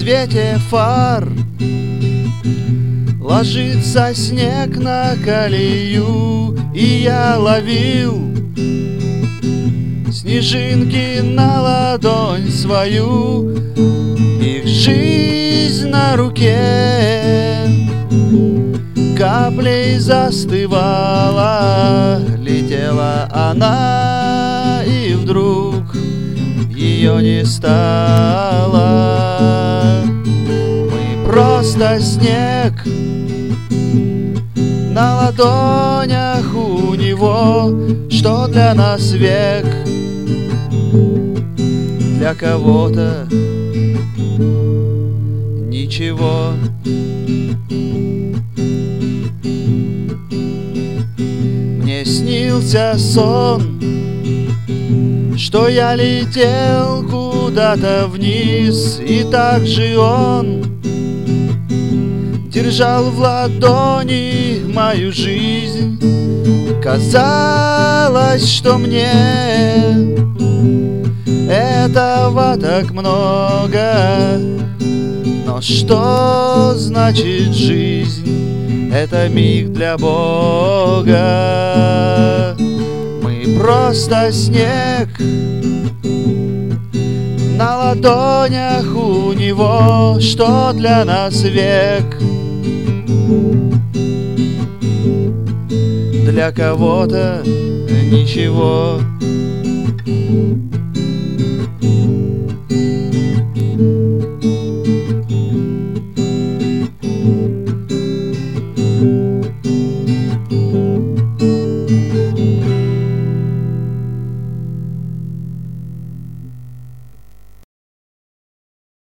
свете фар ложится снег на колею, и я ловил снежинки на ладонь свою, их жизнь на руке каплей застывала. Летела она, и вдруг ее не стало. Мы просто снег на ладонях у него, что для нас век, для кого-то ничего. Мне снился сон, что я летел куда-то вниз, и так же он держал в ладони мою жизнь. Казалось, что мне этого так много, но что значит жизнь? Это миг для Бога. Мы просто снег на ладонях у него, что для нас век, для кого-то ничего.